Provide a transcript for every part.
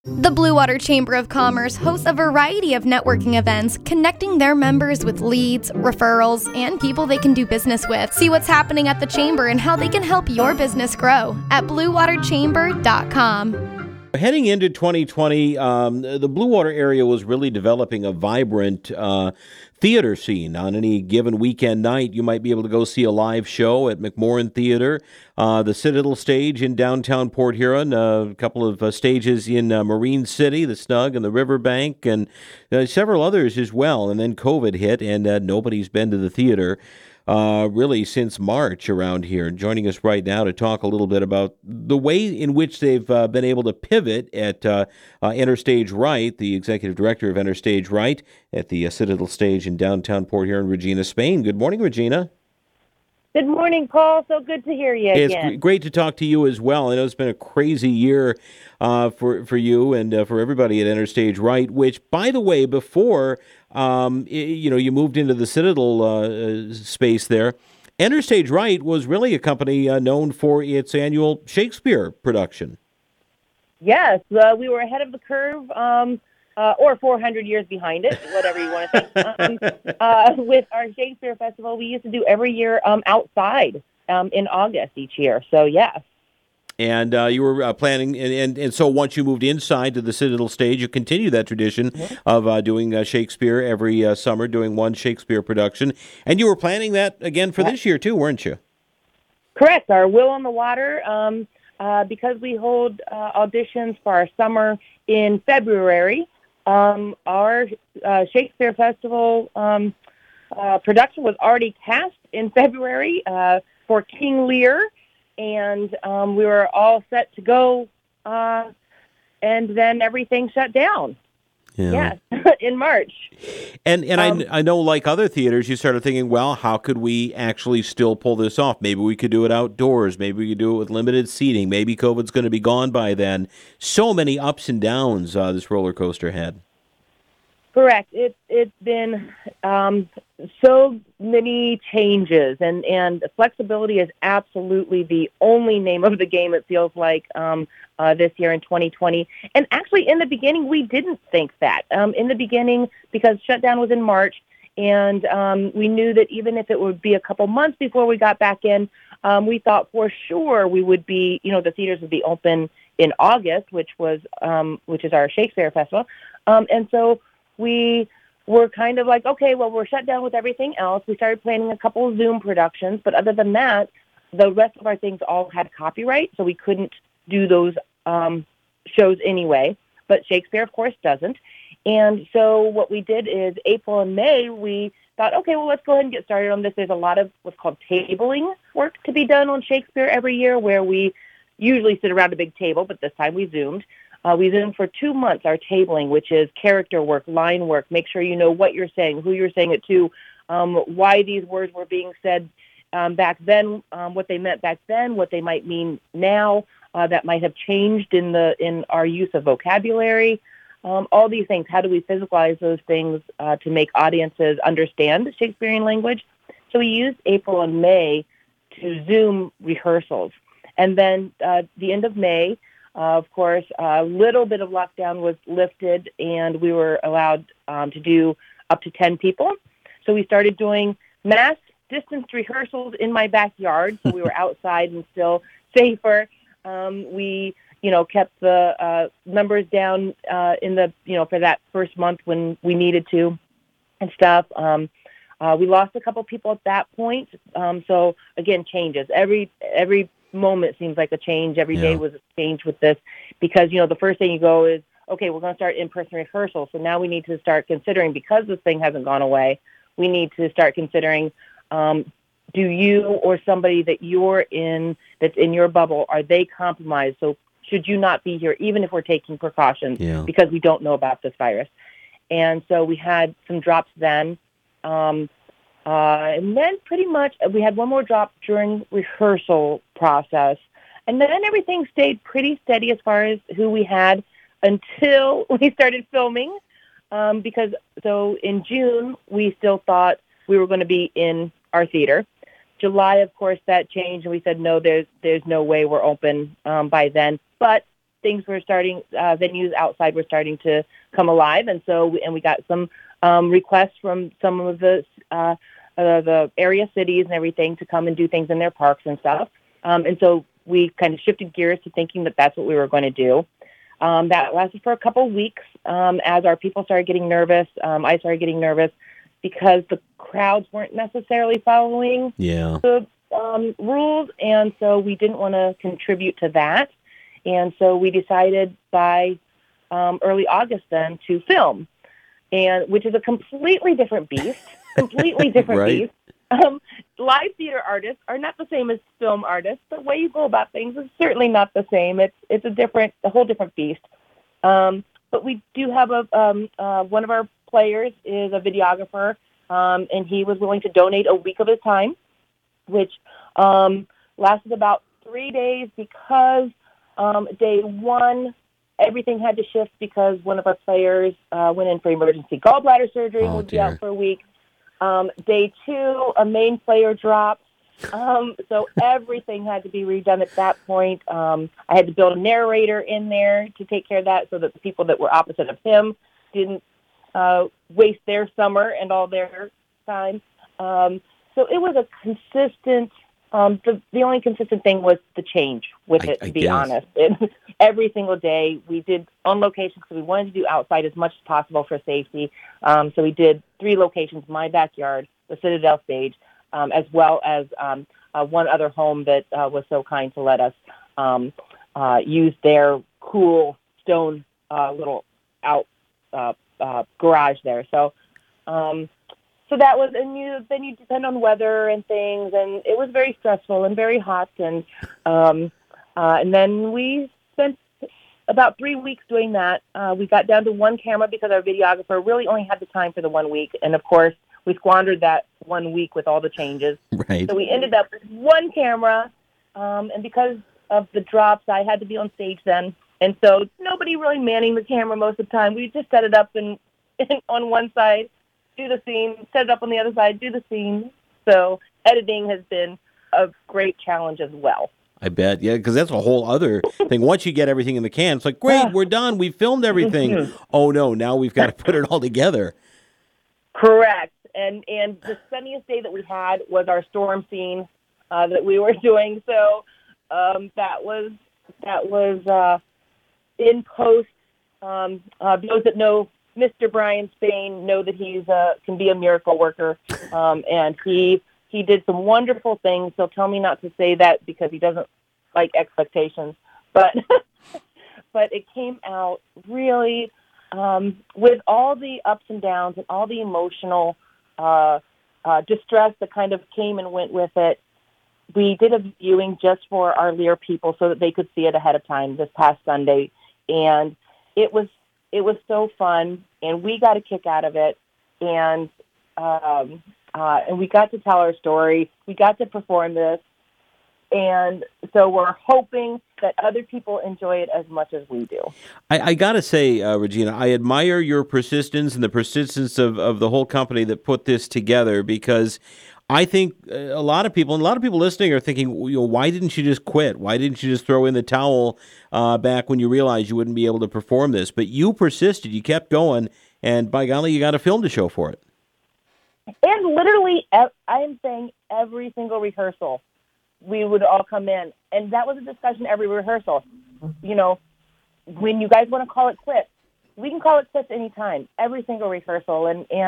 The Blue Water Chamber of Commerce hosts a variety of networking events, connecting their members with leads, referrals, and people they can do business with. See what's happening at the Chamber and how they can help your business grow at bluewaterchamber.com. Heading into 2020, the Blue Water area was really developing a vibrant theater scene. On any given weekend night, you might be able to go see a live show at McMorran Theater, the Citadel Stage in downtown Port Huron, a couple of stages in Marine City, the Snug and the Riverbank, and several others as well. And then COVID hit, and nobody's been to the theater really since March around here. Joining us right now to talk a little bit about the way in which they've been able to pivot at Interstage Right, the executive director of Interstage Right at the Citadel Stage in downtown Port Huron, Regina Spain. Good morning, Regina. Good morning, Paul. So good to hear you again. It's great to talk to you as well. I know it's been a crazy year for you and for everybody at Interstage Right, which, by the way, before you moved into the Citadel space there, Interstage Right was really a company known for its annual Shakespeare production. Yes, we were ahead of the curve, or 400 years behind it, whatever you want to say. With our Shakespeare Festival, we used to do every year outside in August each year. So, yes. And you were planning, and so once you moved inside to the Citadel Stage, you continue that tradition of doing Shakespeare every summer, doing one Shakespeare production. And you were planning that again for this year, too, weren't you? Correct. Our Will on the Water, because we hold auditions for our summer in February, our Shakespeare Festival production was already cast in February for King Lear. And we were all set to go, and then everything shut down. Yeah. Yes, in March. And I know, like other theaters, you started thinking, well, how could we actually still pull this off? Maybe we could do it outdoors. Maybe we could do it with limited seating. Maybe COVID's going to be gone by then. So many ups and downs this roller coaster had. Correct. It's been so many changes, and flexibility is absolutely the only name of the game, it feels like, this year in 2020. And actually, in the beginning, we didn't think that. In the beginning, because shutdown was in March, and we knew that even if it would be a couple months before we got back in, we thought for sure we would be, the theaters would be open in August, which is our Shakespeare Festival. And so we were kind of like, okay, well, we're shut down with everything else. We started planning a couple of Zoom productions, but other than that, the rest of our things all had copyright, so we couldn't do those shows anyway. But Shakespeare, of course, doesn't. And so what we did is April and May, we thought, okay, well, let's go ahead and get started on this. There's a lot of what's called tabling work to be done on Shakespeare every year, where we usually sit around a big table, but this time we Zoomed. We Zoomed for 2 months, our tabling, which is character work, line work, make sure you know what you're saying, who you're saying it to, why these words were being said back then, what they meant back then, what they might mean now, that might have changed in our use of vocabulary, all these things. How do we physicalize those things to make audiences understand the Shakespearean language? So we used April and May to Zoom rehearsals. And then the end of May, of course, a little bit of lockdown was lifted, and we were allowed to do up to 10 people. So we started doing mass distanced rehearsals in my backyard, so we were outside and still safer. We, kept the numbers down in the, for that first month when we needed to and stuff. We lost a couple people at that point. So again, changes. Every moment seems like a change. Every day was a change with this, because, the first thing you go is, okay, we're going to start in-person rehearsal. So now we need to start considering, because this thing hasn't gone away, we need to start considering, do you or somebody that you're in, that's in your bubble, are they compromised? So should you not be here, even if we're taking precautions, because we don't know about this virus? And so we had some drops then. And then pretty much we had one more drop during rehearsal process. And then everything stayed pretty steady as far as who we had until we started filming. Because so in June, we still thought we were going to be in our theater. July, of course, that changed, and we said, no, there's no way we're open by then. But things were starting, venues outside were starting to come alive. And so, we got some requests from some of the area cities and everything to come and do things in their parks and stuff. And so we kind of shifted gears to thinking that that's what we were going to do. That lasted for a couple of weeks as our people started getting nervous. I started getting nervous because the crowds weren't necessarily following the rules, and so we didn't want to contribute to that. And so we decided by early August then to film, and which is a completely different beast, Right. beast. Live theater artists are not the same as film artists. The way you go about things is certainly not the same. It's a whole different beast. But we do have one of our players is a videographer, and he was willing to donate a week of his time, which lasted about 3 days because day one, everything had to shift because one of our players went in for emergency gallbladder surgery and would be out for a week. Day two, a main player dropped, so everything had to be redone at that point. I had to build a narrator in there to take care of that so that the people that were opposite of him didn't waste their summer and all their time. So it was a consistent, the only consistent thing was the change with it, to be honest. Every single day we did on location because we wanted to do outside as much as possible for safety. So we did 3 locations, my backyard, the Citadel stage, as well as one other home that was so kind to let us use their cool stone little out garage there. So that was, and then you depend on weather and things, and it was very stressful and very hot, and then we spent about 3 weeks doing that. We got down to 1 camera because our videographer really only had the time for the 1 week, and of course we squandered that 1 week with all the changes. Right. So we ended up with 1 camera, and because of the drops, I had to be on stage then, and so nobody really manning the camera most of the time. We just set it up and on one side, do the scene, set it up on the other side, do the scene. So editing has been a great challenge as well. I bet, yeah, because that's a whole other thing. Once you get everything in the can, it's like, great, we're done. We filmed everything. Oh, no, now we've got to put it all together. Correct. And the sunniest day that we had was our storm scene that we were doing. So that was in post. Those that know Mr. Brian Spain know that he's can be a miracle worker, and he did some wonderful things. He'll tell me not to say that because he doesn't like expectations, but but it came out really with all the ups and downs and all the emotional distress that kind of came and went with it. We did a viewing just for our Lear people so that they could see it ahead of time this past Sunday, and it was so fun, and we got a kick out of it, and we got to tell our story. We got to perform this, and so we're hoping that other people enjoy it as much as we do. I got to say, Regina, I admire your persistence and the persistence of the whole company that put this together, because I think a lot of people listening are thinking, why didn't you just quit? Why didn't you just throw in the towel back when you realized you wouldn't be able to perform this? But you persisted. You kept going, and by golly, you got a film to show for it. And literally, I am saying every single rehearsal, we would all come in, and that was a discussion every rehearsal. When you guys want to call it quits, we can call it quits anytime, every single rehearsal,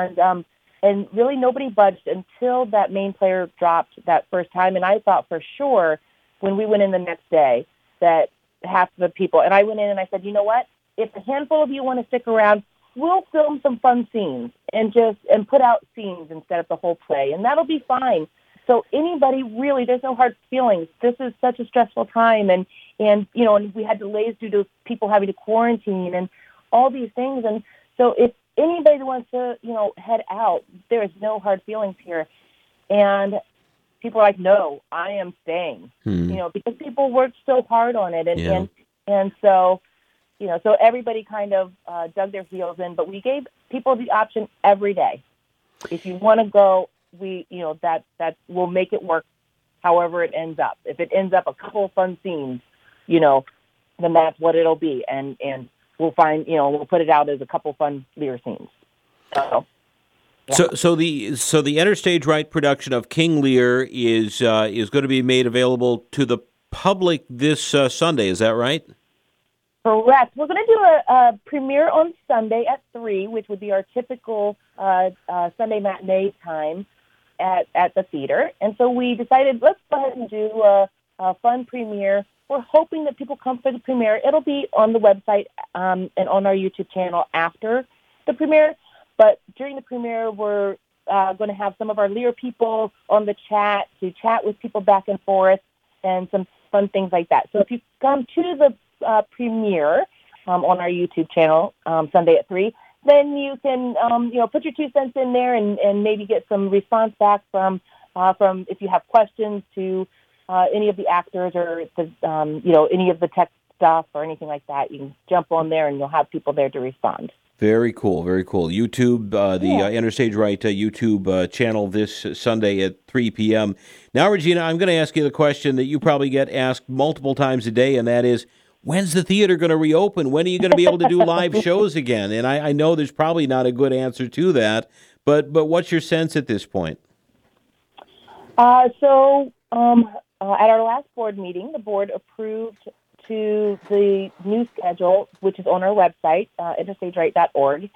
and really nobody budged until that main player dropped that first time. And I thought for sure when we went in the next day that half the people, and I went in and I said, you know what? If a handful of you want to stick around, we'll film some fun scenes and put out scenes instead of the whole play, and that'll be fine. So anybody really, there's no hard feelings. This is such a stressful time, and we had delays due to people having to quarantine and all these things. And so if anybody that wants to, head out, there is no hard feelings here. And people are like, no, I am staying, because people worked so hard on it. And so, so everybody kind of dug their heels in, but we gave people the option every day. If you want to go, that will make it work however it ends up. If it ends up a couple of fun scenes, that's what it'll be, and we'll find, we'll put it out as a couple fun Lear scenes. So. Yeah. So the Interstage Right production of King Lear is going to be made available to the public this Sunday. Is that right? Correct. We're going to do a premiere on Sunday at 3, which would be our typical Sunday matinee time at the theater. And so we decided, let's go ahead and do a fun premiere. We're hoping that people come for the premiere. It'll be on the website and on our YouTube channel after the premiere. But during the premiere, we're going to have some of our Lear people on the chat to chat with people back and forth and some fun things like that. So if you come to the premiere on our YouTube channel Sunday at 3, then you can put your 2 cents in there and maybe get some response back from if you have questions to any of the actors or any of the tech stuff or anything like that. You can jump on there and you'll have people there to respond. Very cool, very cool. YouTube, Interstage Right YouTube channel this Sunday at 3 p.m. Now, Regina, I'm going to ask you the question that you probably get asked multiple times a day, and that is, when's the theater going to reopen? When are you going to be able to do live shows again? And I know there's probably not a good answer to that, but what's your sense at this point? So at our last board meeting, the board approved to the new schedule, which is on our website, interstageright.org.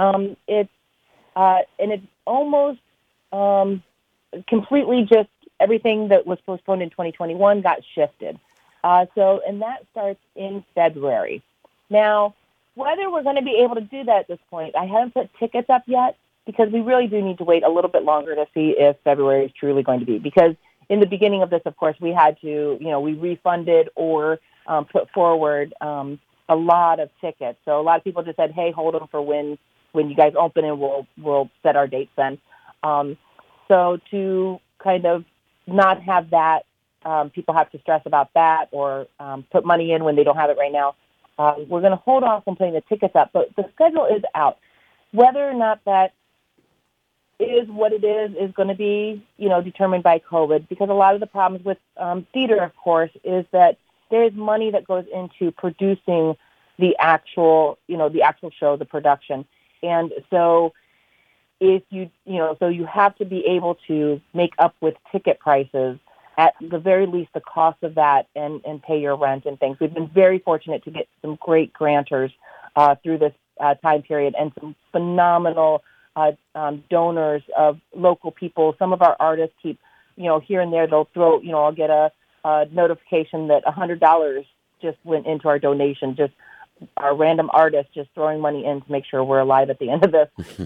It's almost completely just everything that was postponed in 2021 got shifted. And that starts in February. Now, whether we're going to be able to do that at this point, I haven't put tickets up yet because we really do need to wait a little bit longer to see if February is truly going to be. Because in the beginning of this, of course, we had to, we refunded or put forward a lot of tickets. So a lot of people just said, hey, hold them for when you guys open and we'll set our dates then. So to kind of not have that, people have to stress about that or put money in when they don't have it right now. We're going to hold off on putting the tickets up, but the schedule is out. Whether or not that is what it is going to be, determined by COVID, because a lot of the problems with theater, of course, is that there is money that goes into producing the actual show, the production. And so if so you have to be able to make up with ticket prices, at the very least, the cost of that and pay your rent and things. We've been very fortunate to get some great grantors through this time period and some phenomenal donors of local people. Some of our artists keep, here and there, they'll throw, I'll get a notification that $100 just went into our donation, just our random artists just throwing money in to make sure we're alive at the end of this.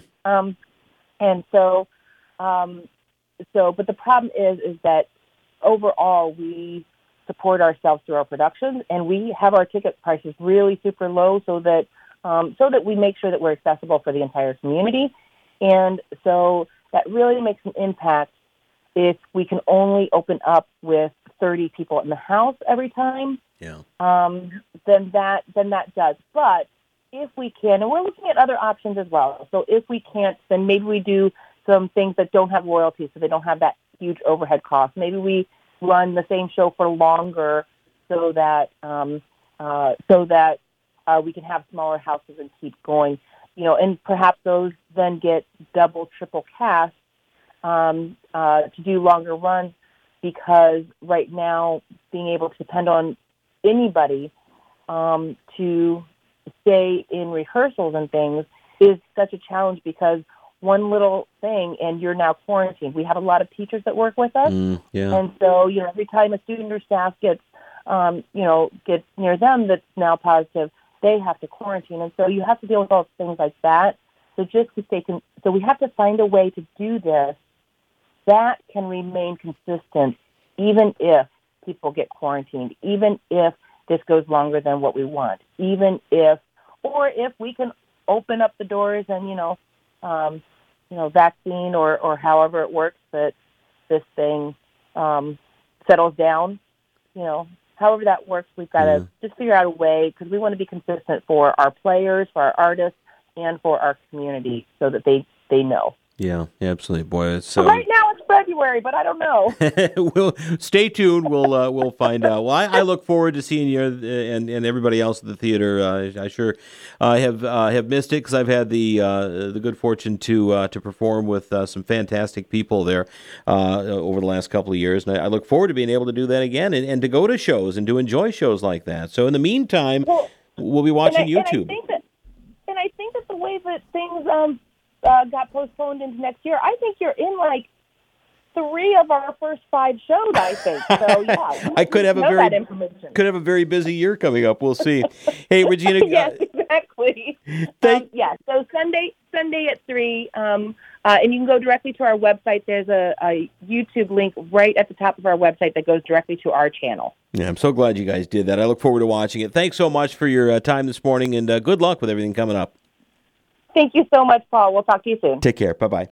But the problem is that overall we support ourselves through our productions, and we have our ticket prices really super low so that we make sure that we're accessible for the entire community. And so that really makes an impact if we can only open up with 30 people in the house every time. Yeah. Then that does. But if we can, and we're looking at other options as well. So if we can't, then maybe we do some things that don't have royalties, so they don't have that huge overhead cost. Maybe we run the same show for longer, so that we can have smaller houses and keep going. And perhaps those then get double, triple cast to do longer runs, because right now being able to depend on anybody to stay in rehearsals and things is such a challenge, because one little thing and you're now quarantined. We have a lot of teachers that work with us. And so, every time a student or staff gets near them that's now positive, they have to quarantine. And so you have to deal with all things like that. So so we have to find a way to do this that can remain consistent, even if people get quarantined, even if this goes longer than what we want, even if we can open up the doors and, vaccine or however it works that this thing settles down, however that works, we've got to just figure out a way, because we want to be consistent for our players, for our artists, and for our community, so that they know. Yeah, absolutely, boy. It's So right now it's February, but I don't know. we'll stay tuned. We'll find out. Well, I look forward to seeing you and everybody else at the theater. I sure have missed it because I've had the good fortune to perform with some fantastic people there over the last couple of years, and I look forward to being able to do that again and to go to shows and to enjoy shows like that. So in the meantime, we'll be watching YouTube. And I think that the way that things got postponed into next year, I think you're in like 3 of our first 5 shows, I think. So yeah, I could have a very busy year coming up. We'll see. Hey, Regina. Yes, exactly. So Sunday at 3, and you can go directly to our website. There's a YouTube link right at the top of our website that goes directly to our channel. Yeah, I'm so glad you guys did that. I look forward to watching it. Thanks so much for your time this morning, and good luck with everything coming up. Thank you so much, Paul. We'll talk to you soon. Take care. Bye-bye.